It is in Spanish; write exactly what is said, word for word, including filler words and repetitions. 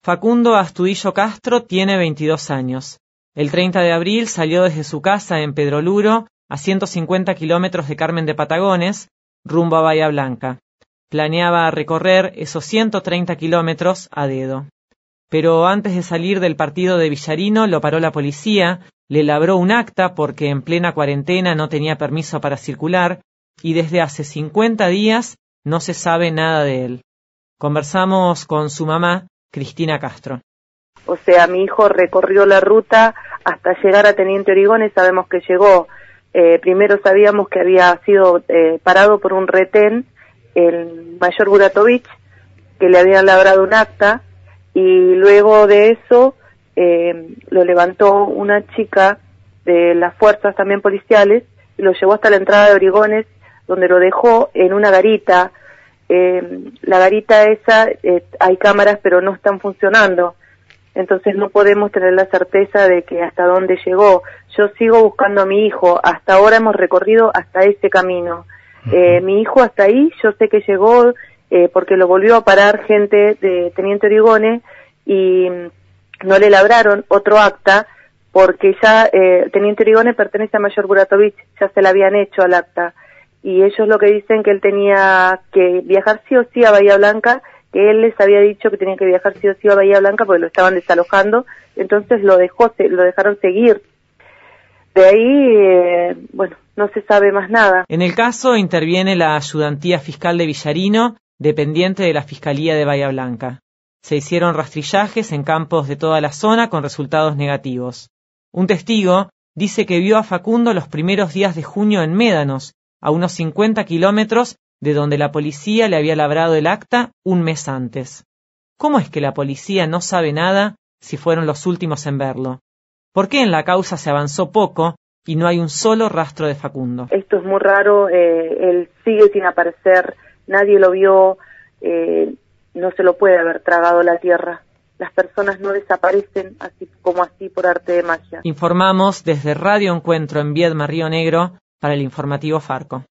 Facundo Astudillo Castro tiene veintidós años. El treinta de abril salió desde su casa en Pedroluro, a ciento cincuenta kilómetros de Carmen de Patagones, rumbo a Bahía Blanca. Planeaba recorrer esos ciento treinta kilómetros a dedo. Pero antes de salir del partido de Villarino lo paró la policía, le labró un acta porque en plena cuarentena no tenía permiso para circular y desde hace cincuenta días no se sabe nada de él. Conversamos con su mamá, Cristina Castro. O sea, mi hijo recorrió la ruta hasta llegar a Teniente Origones, sabemos que llegó, eh, primero sabíamos que había sido eh, parado por un retén, el mayor Buratovich, que le habían labrado un acta, y luego de eso eh, lo levantó una chica de las fuerzas también policiales y lo llevó hasta la entrada de Origones, donde lo dejó en una garita. Eh, la garita esa, eh, hay cámaras pero no están funcionando, entonces no podemos tener la certeza de que hasta dónde llegó. Yo sigo buscando a mi hijo, hasta ahora hemos recorrido hasta ese camino. Eh, mi hijo hasta ahí, yo sé que llegó eh, porque lo volvió a parar gente de Teniente Origones y no le labraron otro acta porque ya eh, Teniente Origones pertenece a Mayor Buratovich, ya se la habían hecho al acta. Y ellos lo que dicen que él tenía que viajar sí o sí a Bahía Blanca, que él les había dicho que tenía que viajar sí o sí a Bahía Blanca porque lo estaban desalojando, entonces lo dejó, lo dejaron seguir. De ahí, eh, bueno, no se sabe más nada. En el caso interviene la Ayudantía Fiscal de Villarino, dependiente de la Fiscalía de Bahía Blanca. Se hicieron rastrillajes en campos de toda la zona con resultados negativos. Un testigo dice que vio a Facundo los primeros días de junio en Médanos, a unos cincuenta kilómetros de donde la policía le había labrado el acta un mes antes. ¿Cómo es que la policía no sabe nada si fueron los últimos en verlo? ¿Por qué en la causa se avanzó poco y no hay un solo rastro de Facundo? Esto es muy raro, eh, él sigue sin aparecer, nadie lo vio, eh, no se lo puede haber tragado la tierra. Las personas no desaparecen así como así por arte de magia. Informamos desde Radio Encuentro en Viedma, Río Negro, para el informativo Farco.